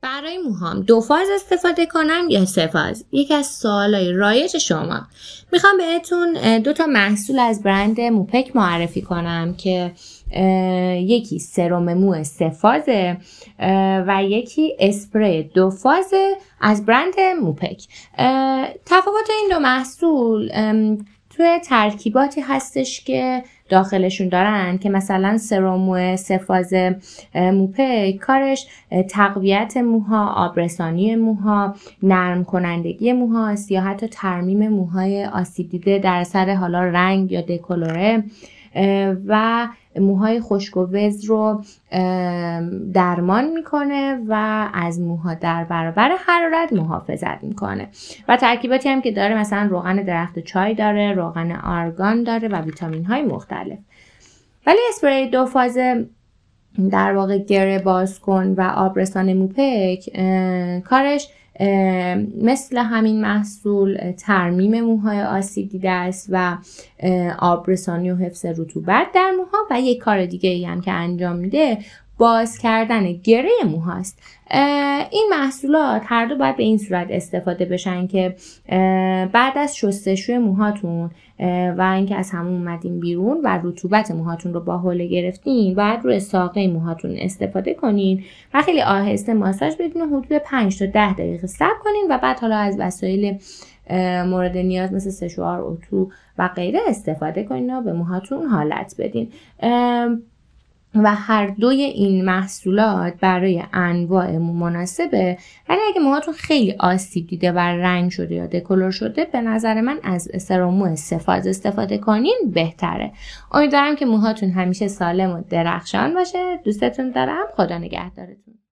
برای موهام 2 فاز استفاده کنم یا 3 فاز؟ یکی از سوالای رایج شما. میخوام بهتون 2 تا محصول از برند موپک معرفی کنم که یکی سرم مو 3 فازه و یکی اسپری 2 فازه از برند موپک. تفاوت این 2 محصول توی ترکیباتی هستش که داخلشون دارن که مثلا سرم مو 3 فاز موپک کارش تقویت موها، آبرسانی موها، نرم کنندگی موهاست یا حتی ترمیم موهای آسیب دیده در اثر حالا رنگ یا دکولوره و موهای خشک و وز رو درمان میکنه و از موها در برابر حرارت محافظت میکنه و ترکیباتی هم که داره مثلا روغن درخت چای داره، روغن آرگان داره و ویتامین های مختلف. ولی اسپری 2 فاز در واقع گره باز کن و آبرسان موپک کارش مثل همین محصول ترمیم موهای آسیب دیده است و آبرسانی و حفظ رطوبت در موها و یک کار دیگه ای هم که انجام میده باز کردن گره موهاست. این محصولات هر دو باید به این صورت استفاده بشن که بعد از شستشوی موهاتون و اینکه از همون اومدین بیرون و رطوبت موهاتون رو با حوله گرفتین باید روی ساقه موهاتون استفاده کنین و خیلی آهسته ماساژ بدین و حدود 5 تا 10 دقیقه صبر کنین و بعد حالا از وسایل مورد نیاز مثل سشوار، اتو و غیره استفاده کنین و به موهاتون حالت بدین. و هر دوی این محصولات برای انواع مو مناسبه. ولی اگه موهاتون خیلی آسیب دیده و رنگ شده یا دکولور شده به نظر من از سرم مو 3 فاز استفاده کنین بهتره. امیدوارم که موهاتون همیشه سالم و درخشان باشه. دوستتون دارم. خدا نگهدارتون.